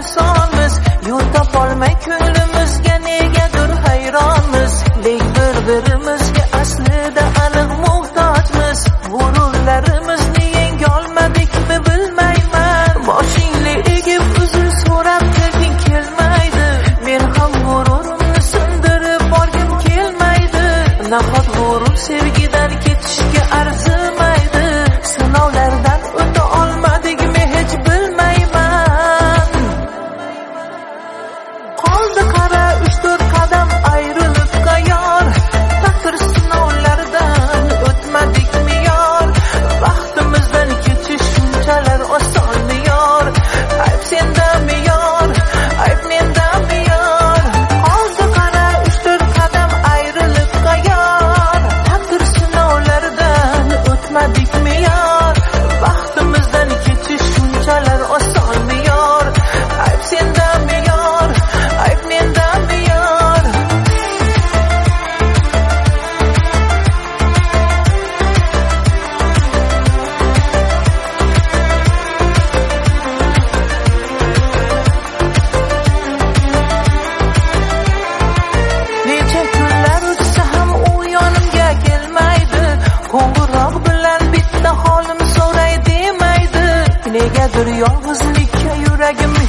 sonmiz, yo'l topolmay ko'nglimizga negadir hayronmiz. Lek bir-birimizga aslida aniq muhtojmiz. G'ururlarimizni yenga olmadikmi bilmayman. Boshingni egib uzr so'rab kelging kelmaydi. Men ham g'ururimni sindirib borgim kelmaydi. Nahot g'urur sevgidan ketishga arzimaydi. Sinovlardan o'ta olmadikmi hech bilmayman. Qoldi qara 3-4 qadam ayriliqqa yor. Taqdir sinovlardan o'tmadikmi yor. Baxtimizdan kechish shunchalar osonmi yor. Ayb sendami yor, ayb mendami yor. Qoldi qara 3-4 qadam ayriliqqa yor. Taqdir sinovlardan o'tmadikmi yor. Baxtimizdan kechish shunchalar osonmi yor. Ayb sendami yor, ayb mendami yor. Necha kunlar o'tsa ham u yonimga kelmaydi. Qo'ng'iroq bilan bitta holim so'ray demaydi. Negadir yolg'izlikka yuragim